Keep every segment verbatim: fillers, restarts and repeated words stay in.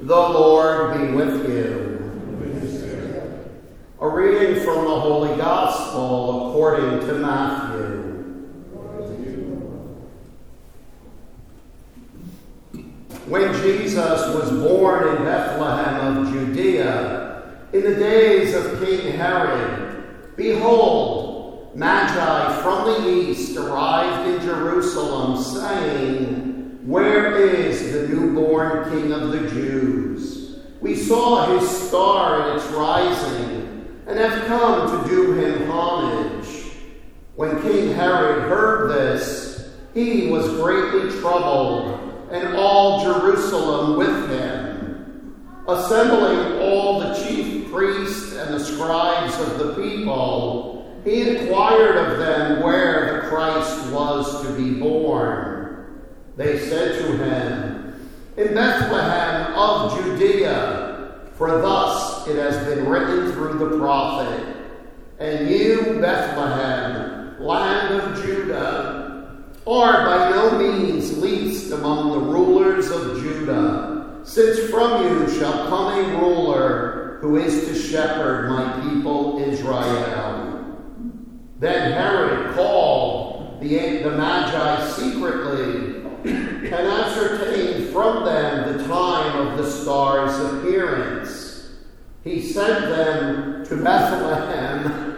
The Lord be with you. A reading from the Holy Gospel according to Matthew. When Jesus was born in Bethlehem of Judea, in the days of King Herod, behold, Magi from the east arrived in Jerusalem, saying, "Where is the newborn King of the Jews? We saw his star in its rising, and have come to do him homage." When King Herod heard this, he was greatly troubled, and all Jerusalem with him. Assembling all the chief priests and the scribes of the people, he inquired of them where the Christ was to be born. They said to him, "In Bethlehem of Judea, for thus it has been written through the prophet, and you, Bethlehem, land of Judah, are by no means least among the rulers of Judah, since from you shall come a ruler who is to shepherd my people Israel." Then Herod called the, the Magi secretly and ascertained from them the time of the star's appearance. He sent them to Bethlehem.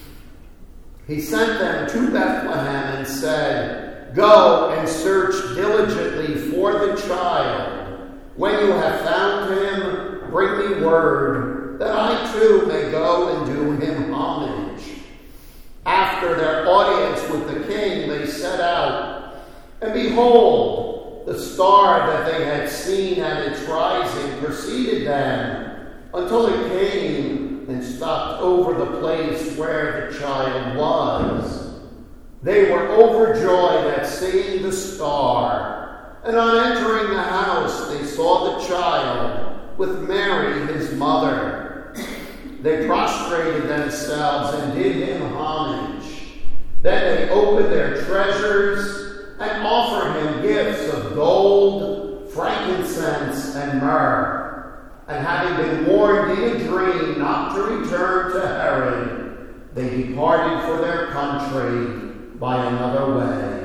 He sent them to Bethlehem and said, "Go and search diligently for the child. When you have found him, bring me word, that I too may go and do him homage." After their audience with the king, they set out. And behold, the star that they had seen at its rising preceded them, until it came and stopped over the place where the child was. They were overjoyed at seeing the star, and on entering the house they saw the child with Mary his mother. They prostrated themselves and did him homage. Then they opened their treasures and offered him gifts of gold, frankincense, and myrrh. And having been warned in a dream not to return to Herod, they departed for their country by another way.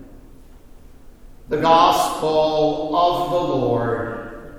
The Gospel of the Lord.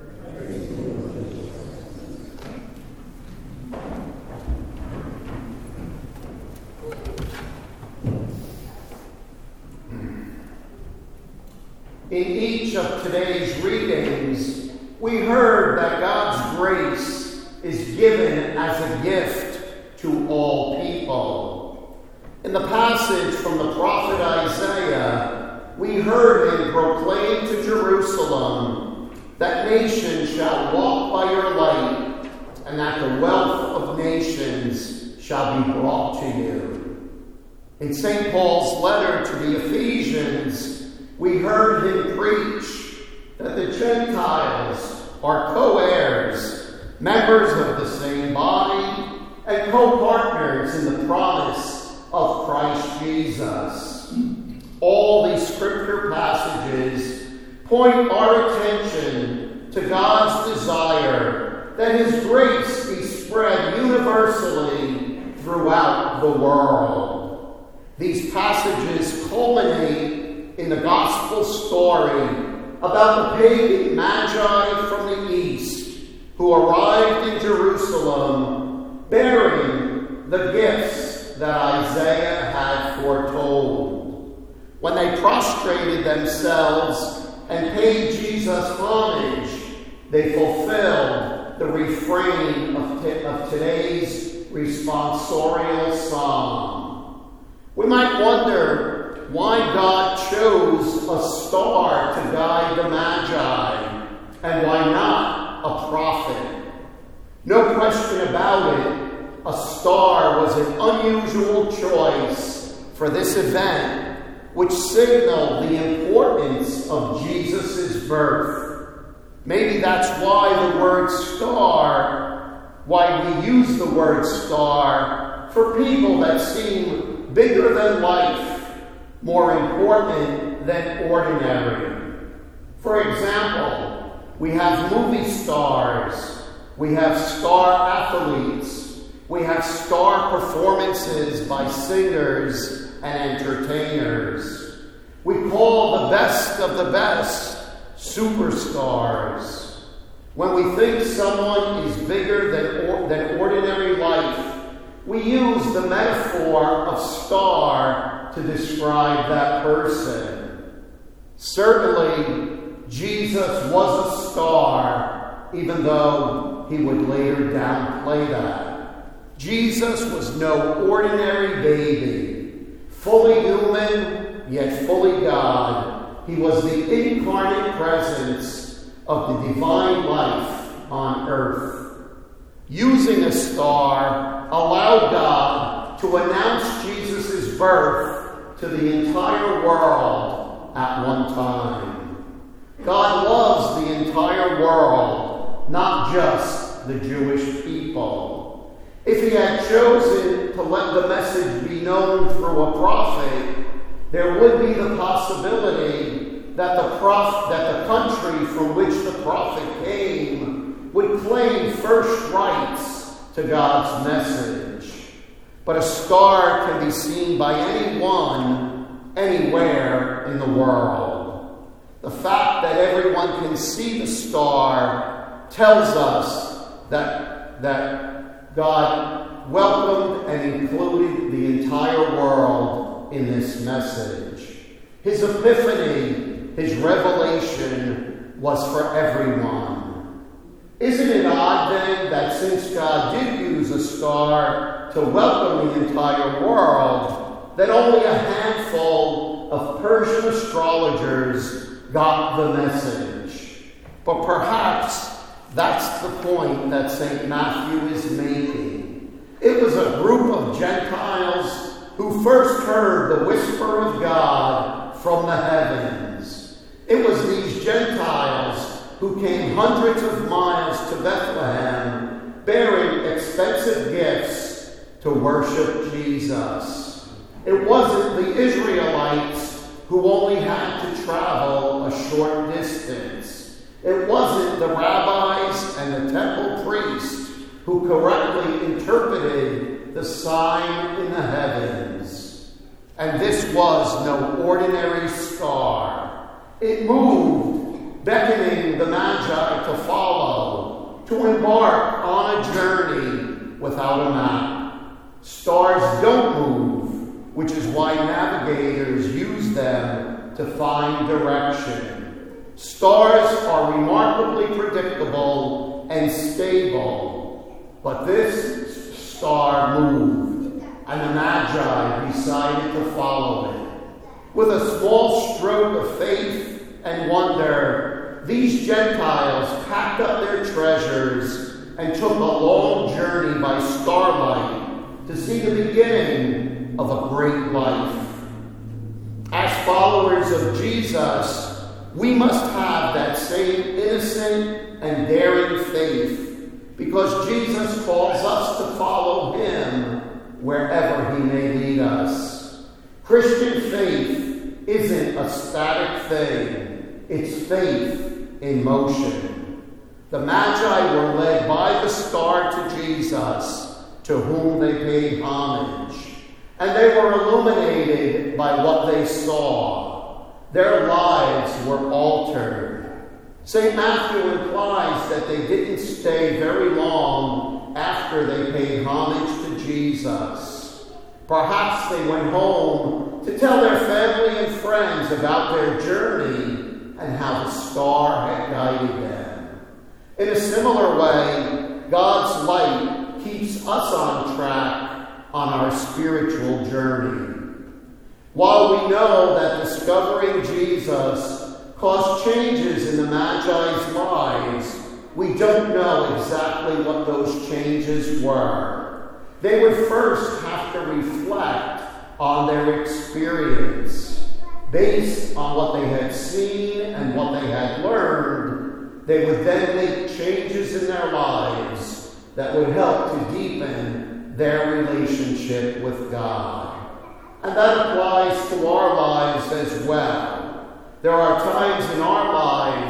In each of today's readings, we heard that God's grace is given as a gift to all people. In the passage from the prophet Isaiah, we heard him proclaim to Jerusalem that nations shall walk by your light, and that the wealth of nations shall be brought to you. In Saint Paul's letter to the Ephesians, we heard him preach that the Gentiles are co-heirs, members of the same body, and co-partners in the promise of Christ Jesus. All these scripture passages point our attention to God's desire that his grace be spread universally throughout the world. These passages culminate in the gospel story about the pagan Magi from the east who arrived in Jerusalem bearing the gifts that Isaiah had foretold. When they prostrated themselves and paid Jesus homage, they fulfilled the refrain of, t- of today's responsorial psalm. We might wonder why God chose a star to guide the Magi, and why not a prophet. No question about it, a star was an unusual choice for this event, which signaled the importance of Jesus' birth. Maybe that's why the word star, why we use the word star for people that seem bigger than life, more important than ordinary. For example, We have movie stars. We have star athletes. We have star performances by singers and entertainers. We call the best of the best superstars. When we think someone is bigger than, or, than ordinary life, we use the metaphor of star to describe that person. Certainly, Jesus was a star, even though he would later downplay that. Jesus was no ordinary baby. Fully human, yet fully God. He was the incarnate presence of the divine life on earth. Using a star allowed God to announce Jesus' birth to the entire world at one time. God loves the entire world, not just the Jewish people. If he had chosen to let the message be known through a prophet, there would be the possibility that the prof- that the country from which the prophet came would claim first rights to God's message. But a star can be seen by anyone, anywhere in the world. The fact that everyone can see the star tells us that, that God welcomed and included the entire world in this message. His epiphany, his revelation, was for everyone. Isn't it odd then that since God did use a star to welcome the entire world, that only a handful of Persian astrologers got the message? But perhaps that's the point that Saint Matthew is making. It was a group of Gentiles who first heard the whisper of God from the heavens. It was these Gentiles who came hundreds of miles to Bethlehem bearing expensive gifts to worship Jesus. It wasn't the Israelites who only had to travel a short distance. It wasn't the rabbis and the temple priests who correctly interpreted the sign in the heavens. And this was no ordinary star. It moved, beckoning the Magi to follow, to embark on a journey without a map. Stars don't move, which is why navigators use them to find direction. Stars are remarkably predictable and stable, but this star moved, and the Magi decided to follow it. With a small stroke of faith and wonder, these Gentiles packed up their treasures and took a long journey by starlight to see the beginning of a great life. As followers of Jesus, we must have that same innocent and daring faith, because Jesus calls us to follow him wherever he may lead us. Christian faith isn't a static thing. It's faith in motion. The Magi were led by the star to Jesus, to whom they paid homage. And they were illuminated by what they saw. Their lives were altered. Saint Matthew implies that they didn't stay very long after they paid homage to Jesus. Perhaps they went home to tell their family and friends about their journey and how the star had guided them. In a similar way, God's light keeps us on track on our spiritual journey. While we know that discovering Jesus caused changes in the Magi's lives, we don't know exactly what those changes were. They would first have to reflect on their experience. Based on what they had seen and what they had learned, they would then make changes in their lives that would help to deepen their relationship with God. And that applies to our lives as well. There are times in our lives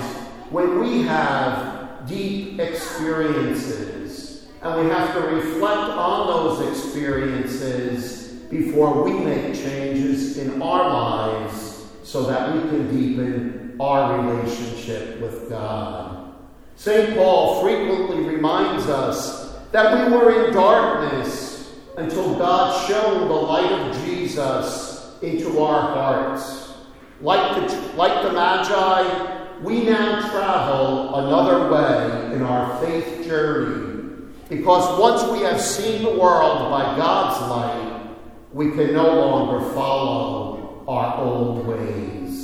when we have deep experiences, and we have to reflect on those experiences before we make changes in our lives so that we can deepen our relationship with God. Saint Paul frequently reminds us that we were in darkness until God shone the light of Jesus into our hearts. Like the, like the Magi, we now travel another way in our faith journey, because once we have seen the world by God's light, we can no longer follow our old ways.